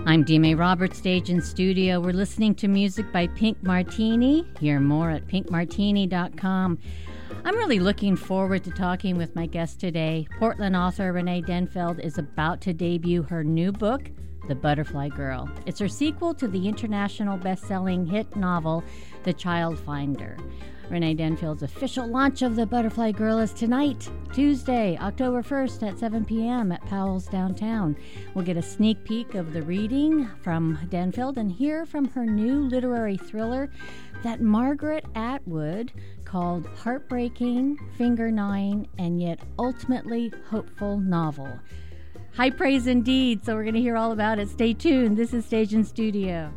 I'm Dee Mae Roberts, stage and studio. We're listening to music by Pink Martini. Hear more at pinkmartini.com. I'm really looking forward to talking with my guest today. Portland author Renee Denfeld is about to debut her new book, The Butterfly Girl. It's her sequel to the international best-selling hit novel, The Child Finder. Renee Denfeld's official launch of The Butterfly Girl is tonight, Tuesday, October 1st at 7 p.m. at Powell's Downtown. We'll get a sneak peek of the reading from Denfeld and hear from her new literary thriller that Margaret Atwood called heartbreaking, finger-gnawing, and yet ultimately hopeful novel. High praise indeed, so we're going to hear all about it. Stay tuned. This is Stage and Studio.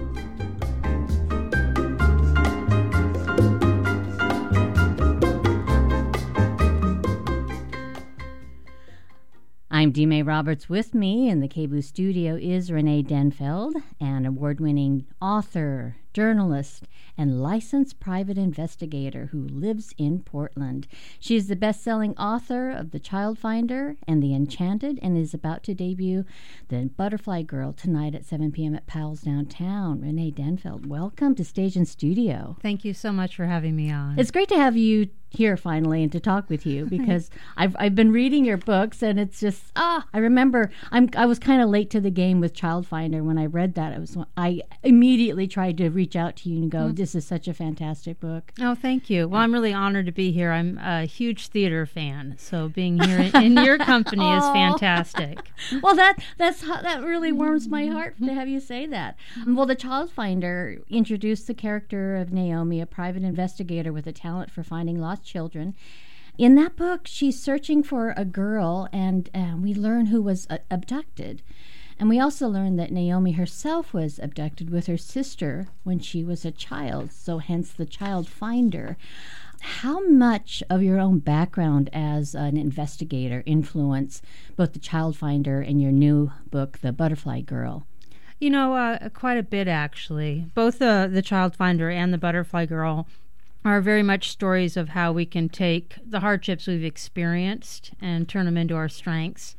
I'm Dee Mae Roberts. With me in the KBOO studio is Renee Denfeld, an award-winning author, journalist, and licensed private investigator who lives in Portland. She is the best-selling author of The Child Finder and The Enchanted and is about to debut The Butterfly Girl tonight at 7 p.m. at Powell's Downtown. Renee Denfeld, welcome to Stage and Studio. Thank you so much for having me on. It's great to have you here finally and to talk with you because I've been reading your books and it's just I remember I was kind of late to the game with Child Finder. When I read that, I immediately tried to reach out to you and go, this is such a fantastic book. Oh, thank you. Well, I'm really honored to be here. I'm a huge theater fan, so being here in your company is fantastic. Well, that really warms my heart to have you say that. Well, The Child Finder introduced the character of Naomi, a private investigator with a talent for finding lost children. In that book, she's searching for a girl, and we learn who was abducted. And we also learn that Naomi herself was abducted with her sister when she was a child, so hence the Child Finder. How much of your own background as an investigator influenced both the Child Finder and your new book, The Butterfly Girl? You know, quite a bit, actually. Both the Child Finder and The Butterfly Girl are very much stories of how we can take the hardships we've experienced and turn them into our strengths.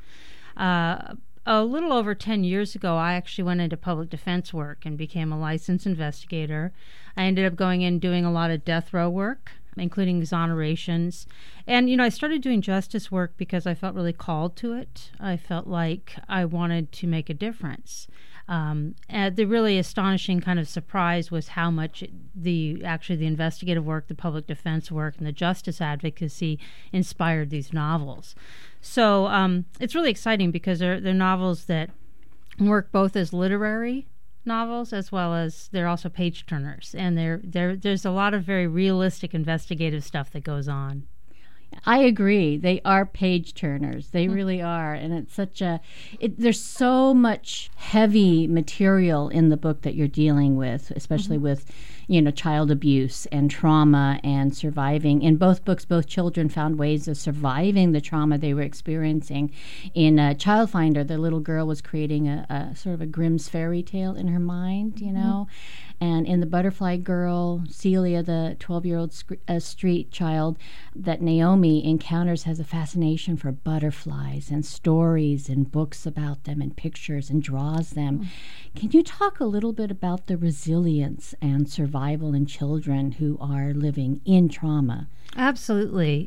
A little over 10 years ago, I actually went into public defense work and became a licensed investigator. I ended up going in doing a lot of death row work, including exonerations. And, I started doing justice work because I felt really called to it. I felt like I wanted to make a difference. And the really astonishing kind of surprise was how much the investigative work, the public defense work, and the justice advocacy inspired these novels. So it's really exciting because they're novels that work both as literary novels as well as they're also page turners, and there's a lot of very realistic investigative stuff that goes on. I agree. They are page turners. They really are. And it's there's so much heavy material in the book that you're dealing with, especially with, child abuse and trauma and surviving. In both books, both children found ways of surviving the trauma they were experiencing. In Child Finder, the little girl was creating a sort of a Grimm's fairy tale in her mind, And in The Butterfly Girl, Celia, the 12-year-old street child that Naomi encounters, has a fascination for butterflies and stories and books about them and pictures and draws them. Can you talk a little bit about the resilience and survival in children who are living in trauma? Absolutely.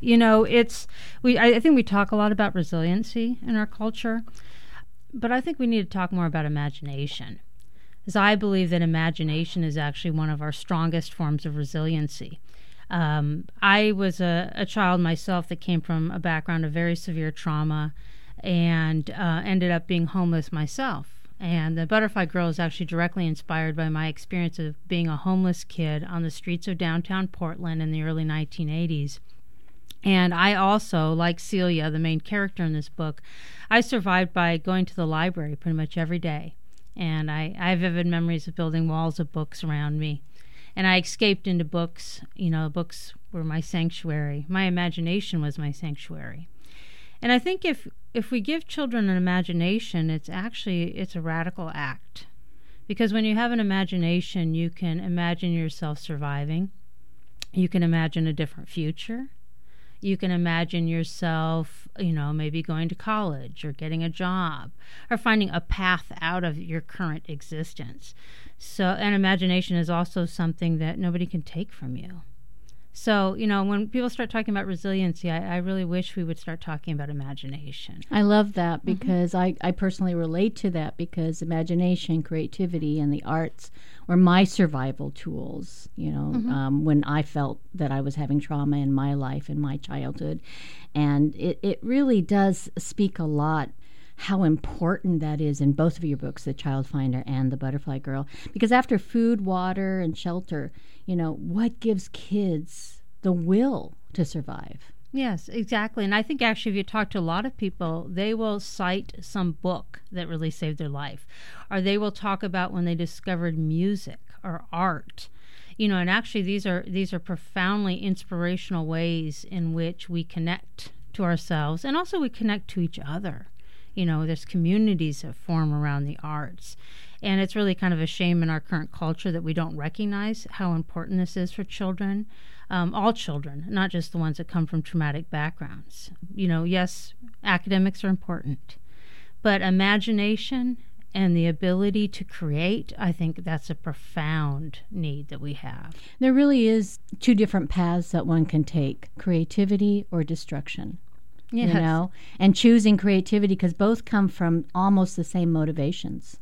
I think we talk a lot about resiliency in our culture, but I think we need to talk more about imagination. Because I believe that imagination is actually one of our strongest forms of resiliency. I was a child myself that came from a background of very severe trauma and ended up being homeless myself. And The Butterfly Girl is actually directly inspired by my experience of being a homeless kid on the streets of downtown Portland in the early 1980s. And I also, like Celia, the main character in this book, I survived by going to the library pretty much every day. And I have vivid memories of building walls of books around me. And I escaped into books. Books were my sanctuary. My imagination was my sanctuary. And I think if we give children an imagination, it's a radical act. Because when you have an imagination, you can imagine yourself surviving. You can imagine a different future. You can imagine yourself, maybe going to college or getting a job or finding a path out of your current existence. So, and imagination is also something that nobody can take from you. So, when people start talking about resiliency, I really wish we would start talking about imagination. I love that because I personally relate to that because imagination, creativity, and the arts were my survival tools, when I felt that I was having trauma in my life, in my childhood. And it really does speak a lot how important that is in both of your books, The Child Finder and The Butterfly Girl. Because after food, water, and shelter, what gives kids the will to survive? Yes, exactly. And I think actually if you talk to a lot of people, they will cite some book that really saved their life. Or they will talk about when they discovered music or art. And actually these are profoundly inspirational ways in which we connect to ourselves and also we connect to each other. There's communities that form around the arts. And it's really kind of a shame in our current culture that we don't recognize how important this is for children, all children, not just the ones that come from traumatic backgrounds. Yes, academics are important, but imagination and the ability to create, I think that's a profound need that we have. There really is two different paths that one can take, creativity or destruction. Yes. And choosing creativity because both come from almost the same motivations,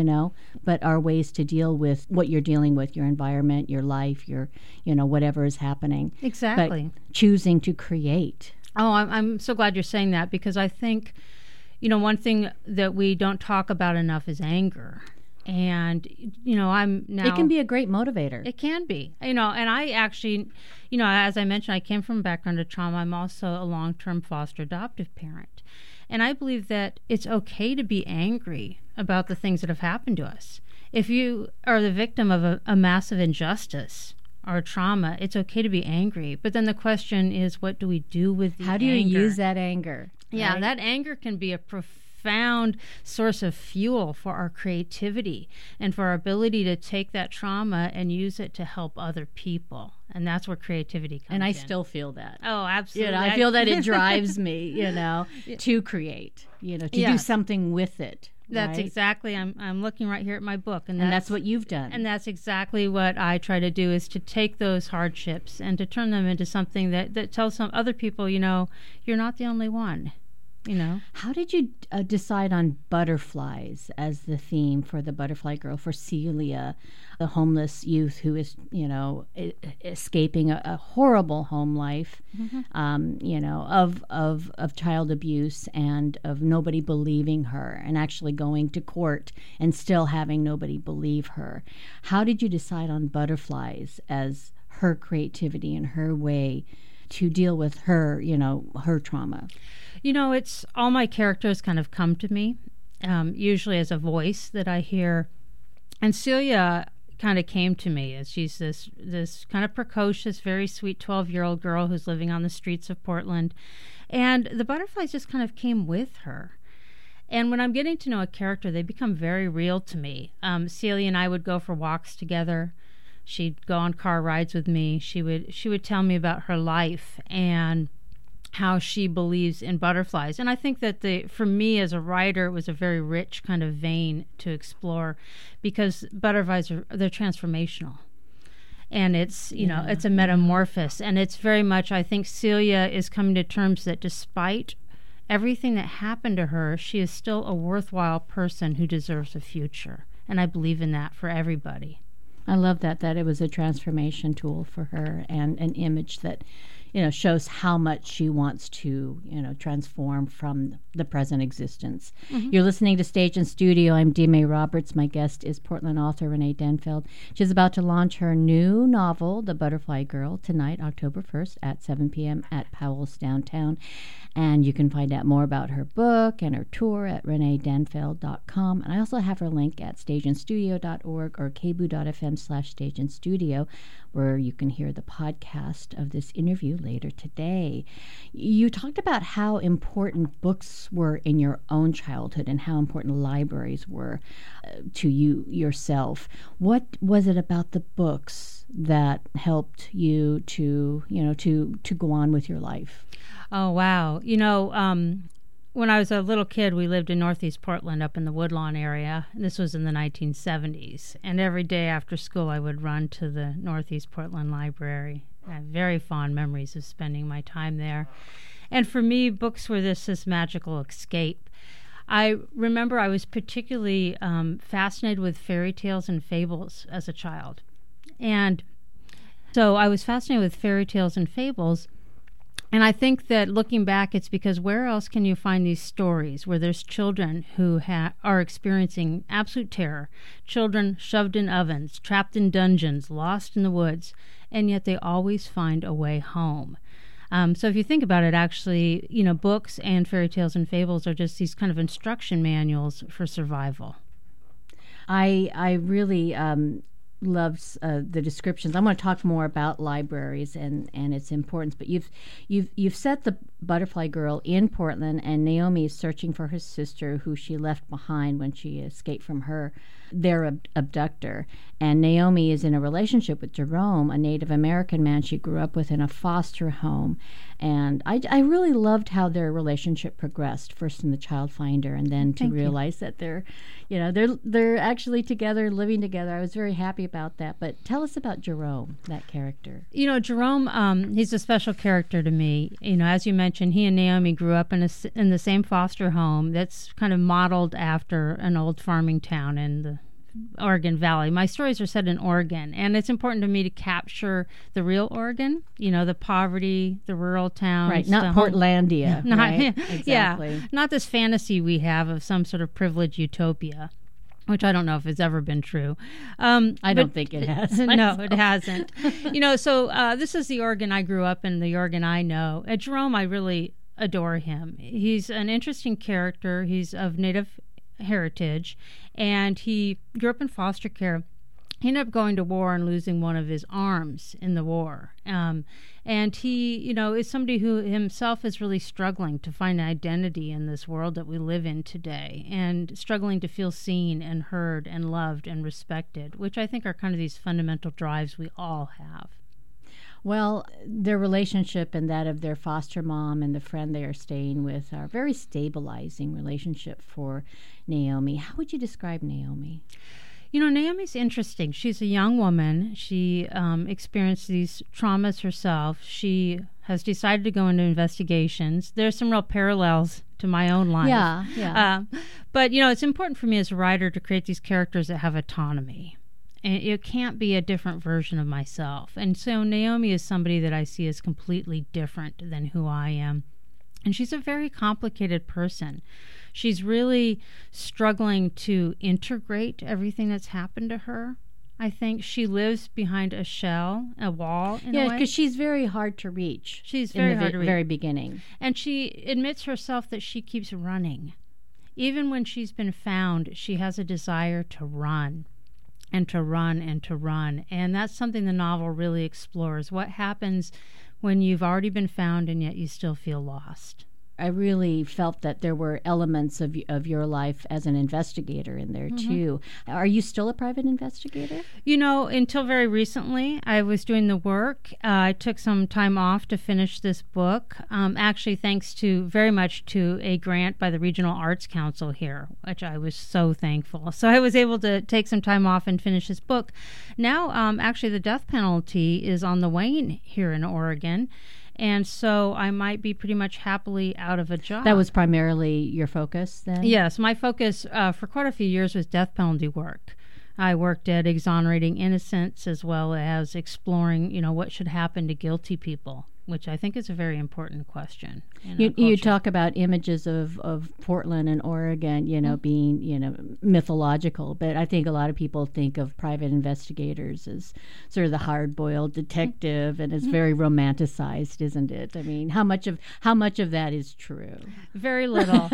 but are ways to deal with what you're dealing with, your environment, your life, your, whatever is happening. Exactly. But choosing to create. Oh, I'm so glad you're saying that because I think, one thing that we don't talk about enough is anger. And, I'm now... It can be a great motivator. It can be. And I actually, as I mentioned, I came from a background of trauma. I'm also a long-term foster adoptive parent. And I believe that it's okay to be angry about the things that have happened to us. If you are the victim of a massive injustice or trauma, it's okay to be angry. But then the question is, what do we do with the anger? How do you use that anger? Yeah, right? That anger can be a profound source of fuel for our creativity and for our ability to take that trauma and use it to help other people. And that's where creativity comes in. And I still feel that. Oh, absolutely. I feel that it drives me, to create, to do something with it. That's right? exactly. I'm looking right here at my book, and that's what you've done. And that's exactly what I try to do is to take those hardships and to turn them into something that tells some other people, you're not the only one. How did you decide on butterflies as the theme for The Butterfly Girl, for Celia, the homeless youth who is, escaping a horrible home life, of child abuse and of nobody believing her and actually going to court and still having nobody believe her? How did you decide on butterflies as her creativity and her way to deal with her, her trauma? It's all my characters kind of come to me, usually as a voice that I hear. And Celia kind of came to me as she's this kind of precocious, very sweet 12-year-old girl who's living on the streets of Portland. And the butterflies just kind of came with her. And when I'm getting to know a character, they become very real to me. Celia and I would go for walks together. She'd go on car rides with me. She would tell me about her life and how she believes in butterflies. And I think that for me as a writer, it was a very rich kind of vein to explore because butterflies they're transformational. And it's, it's a metamorphosis. And it's very much, I think Celia is coming to terms that despite everything that happened to her, she is still a worthwhile person who deserves a future. And I believe in that for everybody. I love that it was a transformation tool for her and an image that, shows how much she wants to, transform from the present existence. Mm-hmm. You're listening to Stage and Studio. I'm Dee May Roberts. My guest is Portland author Renee Denfeld. She's about to launch her new novel, The Butterfly Girl, tonight, October 1st at 7 p.m. at Powell's Downtown. And you can find out more about her book and her tour at reneedenfeld.com. And I also have her link at stageandstudio.org or kboo.fm/stageandstudio, where you can hear the podcast of this interview later today. You talked about how important books were in your own childhood and how important libraries were to you yourself. What was it about the books that helped you to, to go on with your life? Oh, wow. When I was a little kid, we lived in Northeast Portland up in the Woodlawn area. This was in the 1970s. And every day after school, I would run to the Northeast Portland Library. I have very fond memories of spending my time there. And for me, books were this magical escape. I remember I was particularly fascinated with fairy tales and fables as a child. And so I was fascinated with fairy tales and fables. And I think that looking back, it's because where else can you find these stories where there's children who are experiencing absolute terror, children shoved in ovens, trapped in dungeons, lost in the woods, and yet they always find a way home. So if you think about it, actually, books and fairy tales and fables are just these kind of instruction manuals for survival. I really loves the descriptions. I want to talk more about libraries and its importance. But you've set the Butterfly Girl in Portland, and Naomi is searching for her sister, who she left behind when she escaped from their abductor. And Naomi is in a relationship with Jerome, a Native American man she grew up with in a foster home. And I really loved how their relationship progressed, first in the Child Finder, and then to realize that they're actually together, living together. I was very happy about that. But tell us about Jerome, that character. Jerome, he's a special character to me. As you mentioned, he and Naomi grew up in the same foster home that's kind of modeled after an old farming town in the Oregon Valley. My stories are set in Oregon, and it's important to me to capture the real Oregon, the poverty, the rural towns. Right, not Portlandia. Right? Exactly. Yeah, not this fantasy we have of some sort of privileged utopia, which I don't know if it's ever been true. I don't think it has. No, it hasn't. So this is the Oregon I grew up in, the Oregon I know. At Jerome, I really adore him. He's an interesting character. He's of Native heritage, and he grew up in foster care. He ended up going to war and losing one of his arms in the war. And he, is somebody who himself is really struggling to find identity in this world that we live in today, and struggling to feel seen and heard and loved and respected, which I think are kind of these fundamental drives we all have. Well, their relationship and that of their foster mom and the friend they are staying with are a very stabilizing relationship for Naomi. How would you describe Naomi? Naomi's interesting. She's a young woman. She experienced these traumas herself. She has decided to go into investigations. There's some real parallels to my own life. Yeah. But, it's important for me as a writer to create these characters that have autonomy. And it can't be a different version of myself. And so Naomi is somebody that I see as completely different than who I am. And she's a very complicated person. She's really struggling to integrate everything that's happened to her. I think she lives behind a shell, a wall, in a way. Yeah, because she's very hard to reach. She's very hard to reach. Very beginning. And she admits herself that she keeps running. Even when she's been found, she has a desire to run. And to run and to run. And that's something the novel really explores. What happens when you've already been found and yet you still feel lost? I really felt that there were elements of your life as an investigator in there, too. Are you still a private investigator? Until very recently, I was doing the work. I took some time off to finish this book, actually thanks very much to a grant by the Regional Arts Council here, which I was so thankful. So I was able to take some time off and finish this book. Now, actually, the death penalty is on the wane here in Oregon. And so I might be pretty much happily out of a job. That was primarily your focus then? Yes, my focus for quite a few years was death penalty work. I worked at exonerating innocents as well as exploring, what should happen to guilty people, which I think is a very important question. You talk about images of Portland and Oregon, being, mythological, but I think a lot of people think of private investigators as sort of the hard-boiled detective, and it's very romanticized, isn't it? I mean, how much of that is true? Very little.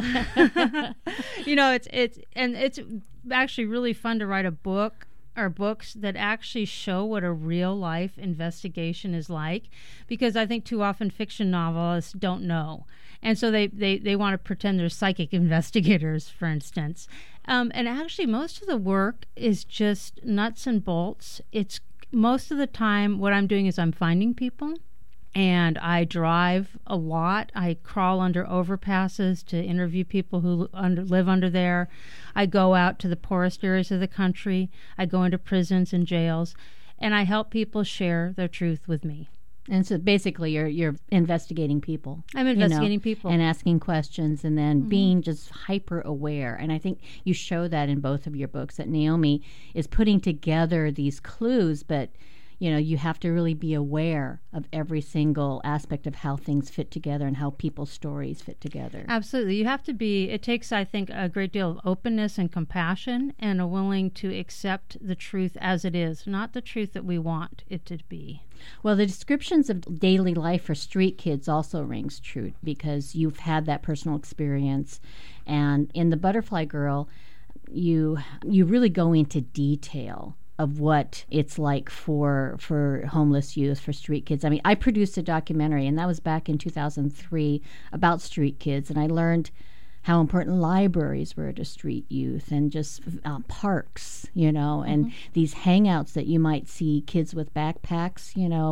It's actually really fun to write a book or books that actually show what a real life investigation is like, because I think too often fiction novelists don't know, and so they want to pretend they're psychic investigators, for instance, and actually most of the work is just nuts and bolts. It's most of the time what I'm doing is I'm finding people, and I drive a lot. I crawl under overpasses to interview people who live under there. I go out to the poorest areas of the country. I go into prisons and jails, and I help people share their truth with me. And so basically you're investigating people. I'm investigating people. And asking questions, and then being just hyper aware. And I think you show that in both of your books, that Naomi is putting together these clues, but you have to really be aware of every single aspect of how things fit together and how people's stories fit together. Absolutely. You have to be, it takes, I think, a great deal of openness and compassion, and a willing to accept the truth as it is, not the truth that we want it to be. Well, the descriptions of daily life for street kids also rings true, because you've had that personal experience. And in The Butterfly Girl, you really go into detail of what it's like for homeless youth, for street kids. I mean, I produced a documentary, and that was back in 2003, about street kids, and I learned how important libraries were to street youth, and just parks, and these hangouts that you might see kids with backpacks,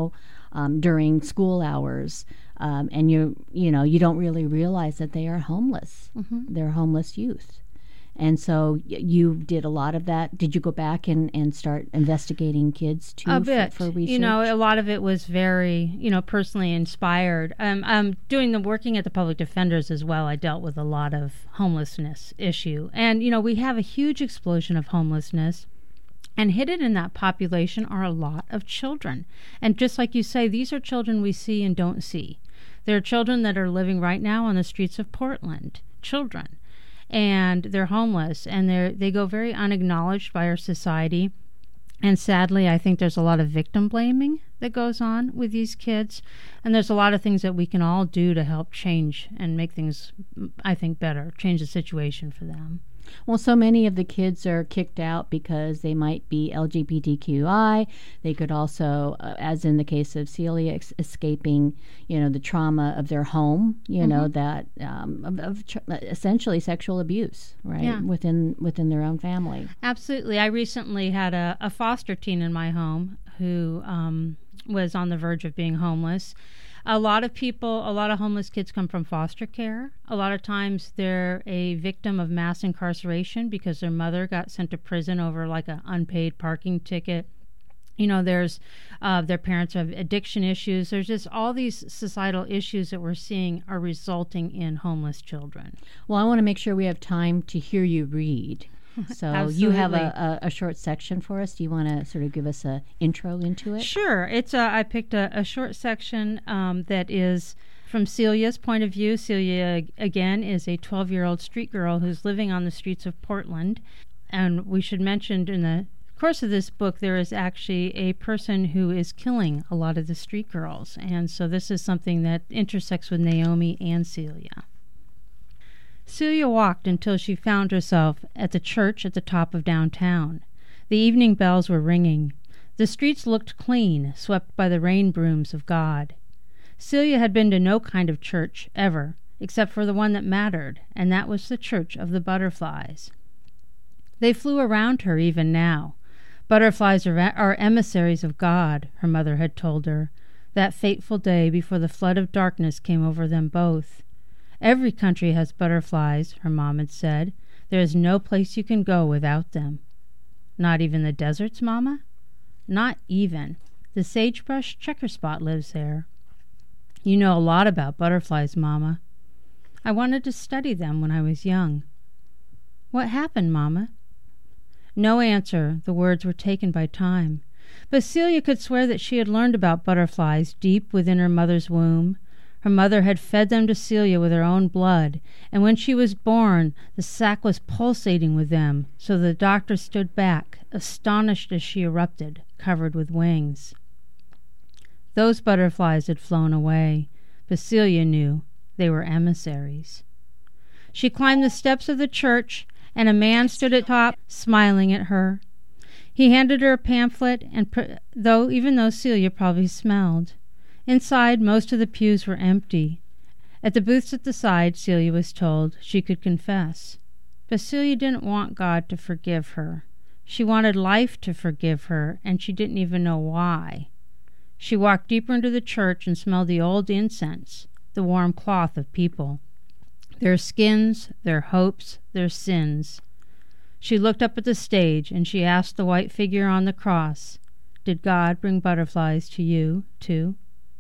during school hours, and you don't really realize that they are homeless. They're homeless youth. And so you did a lot of that. Did you go back and start investigating kids too? A bit. For research? A lot of it was very, personally inspired. Doing the working at the Public Defenders as well, I dealt with a lot of homelessness issue. And, we have a huge explosion of homelessness. And hidden in that population are a lot of children. And just like you say, these are children we see and don't see. There are children that are living right now on the streets of Portland. Children. And they're homeless, and they go very unacknowledged by our society. And sadly, I think there's a lot of victim blaming that goes on with these kids. And there's a lot of things that we can all do to help change and make things, I think, better, change the situation for them. Well, so many of the kids are kicked out because they might be LGBTQI. They could also, as in the case of Celia, escaping, the trauma of their home, that essentially sexual abuse, right, yeah. within their own family. Absolutely. I recently had a foster teen in my home who was on the verge of being homeless. A lot of homeless kids come from foster care. A lot of times they're a victim of mass incarceration because their mother got sent to prison over like an unpaid parking ticket. There's their parents have addiction issues. There's just all these societal issues that we're seeing are resulting in homeless children. Well, I want to make sure we have time to hear you read. So you have a short section for us. Do you want to sort of give us an intro into it? Sure. I picked a short section that is from Celia's point of view. Celia, again, is a 12-year-old street girl who's living on the streets of Portland. And we should mention in the course of this book, there is actually a person who is killing a lot of the street girls. And so this is something that intersects with Naomi and Celia. Celia walked until she found herself at the church at the top of downtown. The evening bells were ringing. The streets looked clean, swept by the rain brooms of God. Celia had been to no kind of church, ever, except for the one that mattered, and that was the Church of the Butterflies. They flew around her even now. Butterflies are emissaries of God, her mother had told her, that fateful day before the flood of darkness came over them both. Every country has butterflies, her mom had said. There is no place you can go without them. Not even the deserts, Mama? Not even. The sagebrush checker spot lives there. You know a lot about butterflies, Mama. I wanted to study them when I was young. What happened, Mama? No answer. The words were taken by time. But Celia could swear that she had learned about butterflies deep within her mother's womb. Her mother had fed them to Celia with her own blood, and when she was born, the sac was pulsating with them, so the doctor stood back, astonished as she erupted, covered with wings. Those butterflies had flown away, but Celia knew they were emissaries. She climbed the steps of the church, and a man stood at top, smiling at her. He handed her a pamphlet, and even though Celia probably smelled. Inside, most of the pews were empty. At the booths at the side, Celia was told, she could confess. But Celia didn't want God to forgive her. She wanted life to forgive her, and she didn't even know why. She walked deeper into the church and smelled the old incense, the warm cloth of people, their skins, their hopes, their sins. She looked up at the stage, and she asked the white figure on the cross, "Did God bring butterflies to you, too?"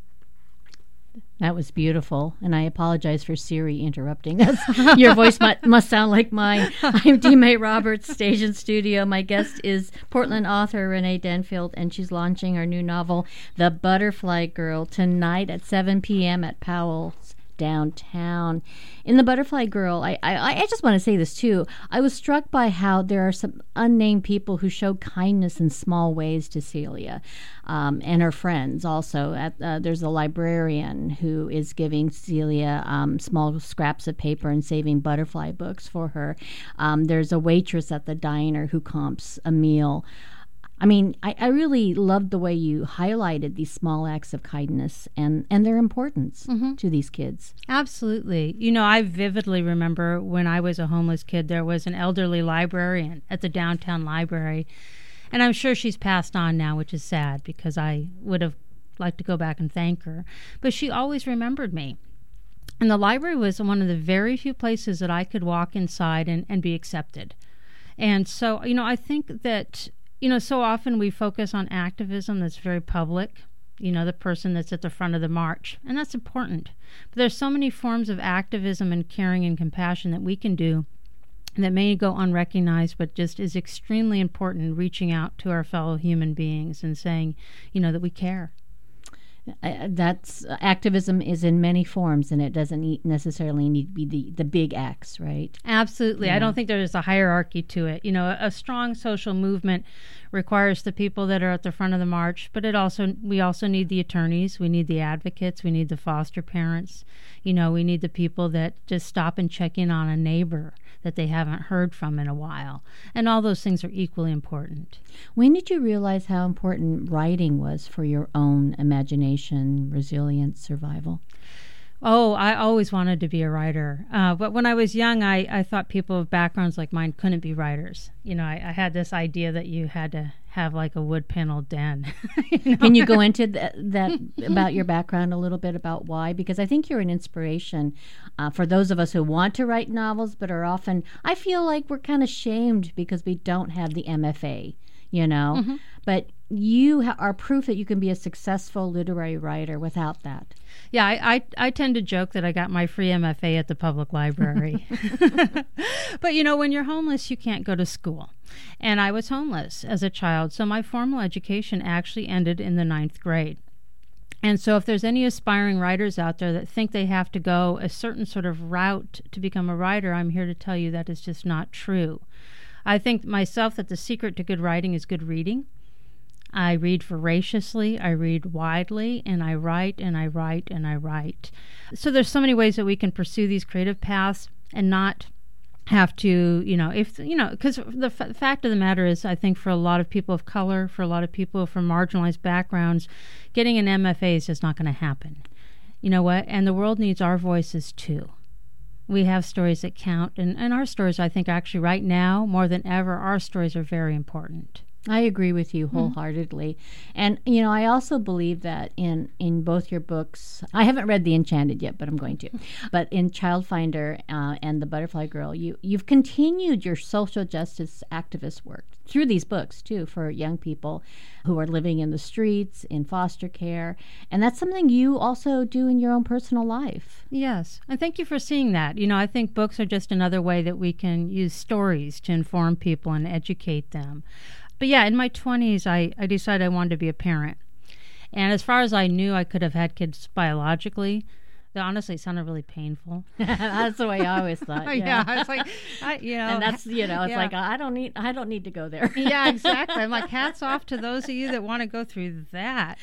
That was beautiful, and I apologize for Siri interrupting us. Your voice must sound like mine. I'm Dee May Roberts, Station Studio. My guest is Portland author Renee Denfield, and she's launching her new novel, The Butterfly Girl, tonight at 7 p.m. at Powell's downtown. In The Butterfly Girl, I just want to say this too. I was struck by how there are some unnamed people who show kindness in small ways to Celia, and her friends also. There's a librarian who is giving Celia small scraps of paper and saving butterfly books for her. There's a waitress at the diner who comps a meal. I mean, I really loved the way you highlighted these small acts of kindness and their importance to these kids. Absolutely. You know, I vividly remember when I was a homeless kid, there was an elderly librarian at the downtown library. And I'm sure she's passed on now, which is sad because I would have liked to go back and thank her. But she always remembered me. And the library was one of the very few places that I could walk inside and be accepted. And so, you know, I think that, you know, so often we focus on activism that's very public, you know, the person that's at the front of the march, and that's important. But there's so many forms of activism and caring and compassion that we can do that may go unrecognized, but just is extremely important in reaching out to our fellow human beings and saying, you know, that we care. That's activism is in many forms, and it doesn't necessarily need to be the big acts, right? Absolutely. Yeah. I don't think there's a hierarchy to it. You know, a strong social movement requires the people that are at the front of the march, but we also need the attorneys, we need the advocates, we need the foster parents. You know, we need the people that just stop and check in on a neighbor that they haven't heard from in a while. And all those things are equally important. When did you realize how important writing was for your own imagination, resilience, survival? Oh, I always wanted to be a writer. But when I was young, I thought people with backgrounds like mine couldn't be writers. You know, I had this idea that you had to have like a wood paneled den. You know? Can you go into that about your background a little bit about why? Because I think you're an inspiration for those of us who want to write novels, but are often, I feel like we're kind of shamed because we don't have the MFA, you know. Mm-hmm. But you are proof that you can be a successful literary writer without that. Yeah, I tend to joke that I got my free MFA at the public library. But, you know, when you're homeless, you can't go to school. And I was homeless as a child, so my formal education actually ended in the 9th grade. And so if there's any aspiring writers out there that think they have to go a certain sort of route to become a writer, I'm here to tell you that is just not true. I think myself that the secret to good writing is good reading. I read voraciously, I read widely, and I write and I write and I write. So there's so many ways that we can pursue these creative paths and not have to, you know, because the fact of the matter is, I think for a lot of people of color, for a lot of people from marginalized backgrounds, getting an MFA is just not going to happen. You know what? And the world needs our voices too. We have stories that count, and our stories, I think, actually right now, more than ever, our stories are very important. I agree with you wholeheartedly. And, you know, I also believe that in both your books, I haven't read The Enchanted yet, but I'm going to. But in Childfinder and The Butterfly Girl, you've continued your social justice activist work through these books, too, for young people who are living in the streets, in foster care. And that's something you also do in your own personal life. Yes. And thank you for seeing that. You know, I think books are just another way that we can use stories to inform people and educate them. But yeah, in my 20s, I decided I wanted to be a parent. And as far as I knew, I could have had kids biologically. That honestly sounded really painful. That's the way I always thought. Yeah, it's like, and that's, you know, it's like I don't need to go there. Yeah, exactly. I'm like, hats off to those of you that want to go through that.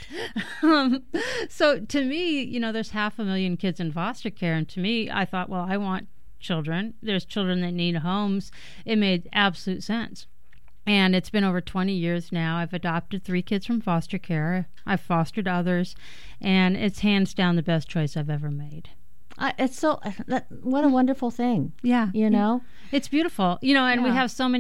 So to me, you know, there's 500,000 kids in foster care, and to me, I thought, well, I want children. There's children that need homes. It made absolute sense. And it's been over 20 years now. I've adopted 3 kids from foster care. I've fostered others. And it's hands down the best choice I've ever made. It's so, what a wonderful thing. Yeah. You know? It's beautiful. You know, and we Yeah. have so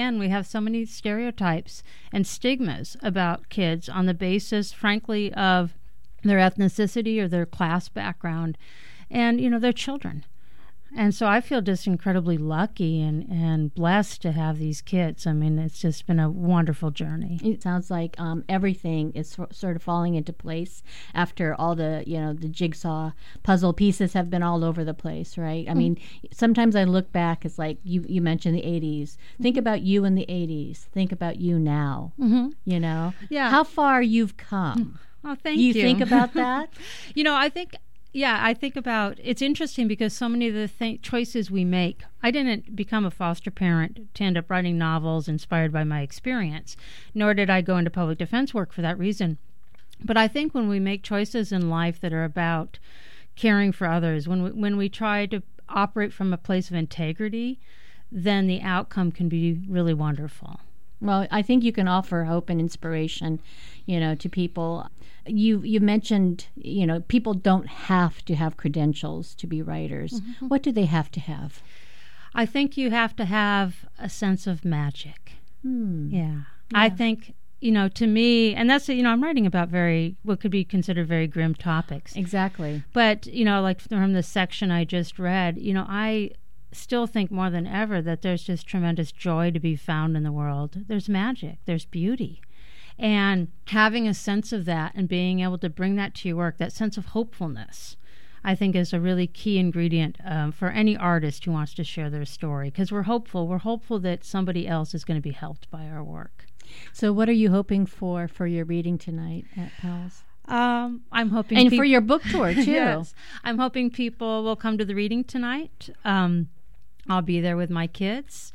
many stereotypes and stigmas about kids on the basis, frankly, of their ethnicity or their class background. And, you know, they're children. And so I feel just incredibly lucky and blessed to have these kids. I mean, it's just been a wonderful journey. It sounds like everything is sort of falling into place after all the, you know, the jigsaw puzzle pieces have been all over the place, right? I mean, sometimes I look back, it's like you mentioned the 80s. Think about you in the 80s. Think about you now, you know? Yeah. How far you've come. Oh, thank you. You think about that? You know, I think about, it's interesting because so many of the choices we make, I didn't become a foster parent to end up writing novels inspired by my experience, nor did I go into public defense work for that reason. But I think when we make choices in life that are about caring for others, when we try to operate from a place of integrity, then the outcome can be really wonderful. Well, I think you can offer hope and inspiration, you know, to people. You mentioned, you know, people don't have to have credentials to be writers. What do they have to have? I think you have to have a sense of magic. Yeah. I think, you know, to me, and that's, you know, I'm writing about what could be considered very grim topics. Exactly. But, you know, like from the section I just read, you know, I still think more than ever that there's just tremendous joy to be found in the world. There's magic. There's beauty. And having a sense of that and being able to bring that to your work, that sense of hopefulness, I think is a really key ingredient for any artist who wants to share their story. Because we're hopeful. We're hopeful that somebody else is going to be helped by our work. So what are you hoping for your reading tonight at Powell's? I'm hoping... And for your book tour, too. Yes. I'm hoping people will come to the reading tonight. I'll be there with my kids.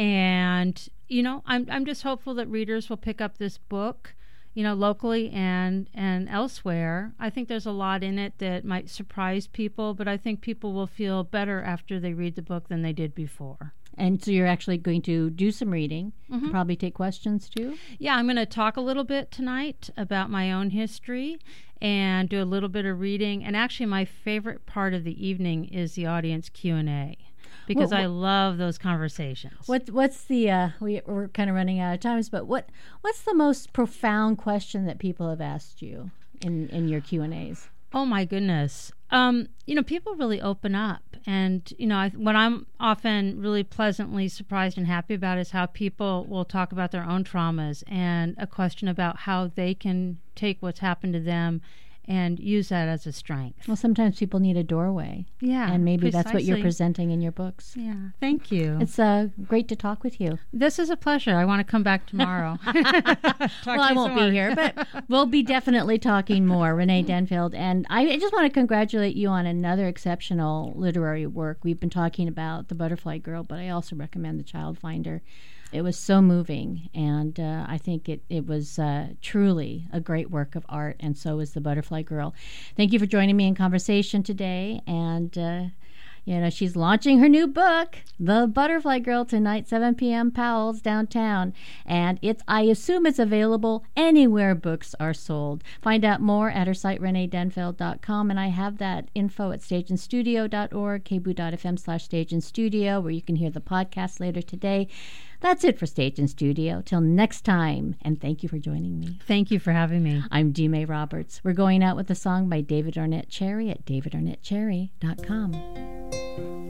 And, you know, I'm just hopeful that readers will pick up this book, you know, locally and elsewhere. I think there's a lot in it that might surprise people, but I think people will feel better after they read the book than they did before. And so you're actually going to do some reading, probably take questions too? Yeah, I'm going to talk a little bit tonight about my own history and do a little bit of reading. And actually, my favorite part of the evening is the audience Q&A. Because I love those conversations. What's the we're kind of running out of time, but what's the most profound question that people have asked you in your Q&As? Oh my goodness. You know, people really open up, and you know, what I'm often really pleasantly surprised and happy about is how people will talk about their own traumas and a question about how they can take what's happened to them and use that as a strength. Well, sometimes people need a doorway. Yeah, and maybe precisely. That's what you're presenting in your books. Yeah, thank you. It's great to talk with you. This is a pleasure. I want to come back tomorrow. Well, I won't be here, but we'll be definitely talking more. Renee Denfeld, and I just want to congratulate you on another exceptional literary work. We've been talking about The Butterfly Girl, but I also recommend The Child Finder. It was so moving, and I think it was truly a great work of art, and so was The Butterfly Girl. Thank you for joining me in conversation today, and you know, she's launching her new book, The Butterfly Girl, tonight, 7 p.m. Powell's downtown, and I assume it's available anywhere books are sold. Find out more at her site, reneedenfeld.com, and I have that info at stageandstudio.org, kboo.fm/stageandstudio, where you can hear the podcast later today. That's it for Stage and Studio. Till next time, and thank you for joining me. Thank you for having me. I'm Dee May Roberts. We're going out with a song by David Arnett Cherry at davidarnettcherry.com.